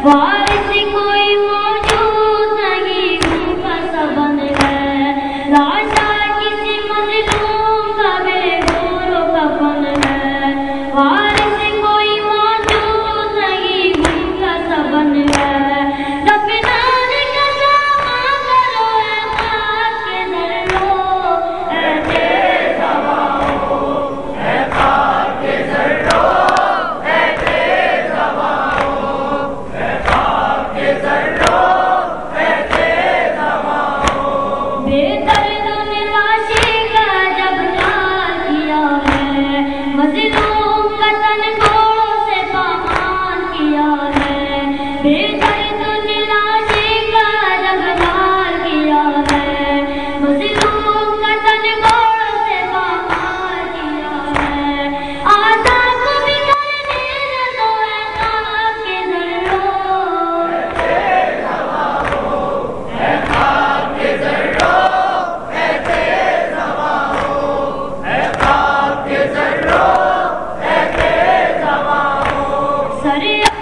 वारिस कोई मौजूद नहीं, भूखा सा बन है। लाशा किसी मजलूम का बेगोरो कफन है। वारिस कोई मौजूद नहीं, भूखा सा बन है। दफनाने का सामान करो, ऐ खाक के जर्रो, ऐ तेज हवाओं, ऐ खाक के जर्रो, ऐ तेज हवाओं, ऐ खाक के जर्रो, ऐ तेज हवाओं। बेदर्दों ने लाशें का जब लाल किया है, मजलूम का तन घोड़ों से पामाल किया है। बेदर्दों ने लाशें का जब लाल किया है, मजलूम का तन घोड़ों से पामाल किया है। आज़ा को भी करने न दो, ऐ खाक के जर्रो, ऐ तेज हवाओं, ऐ खाक के जर्रो, ऐ तेज हवाओं, ऐ खाक के जर्रो, ऐ तेज हवाओं। सर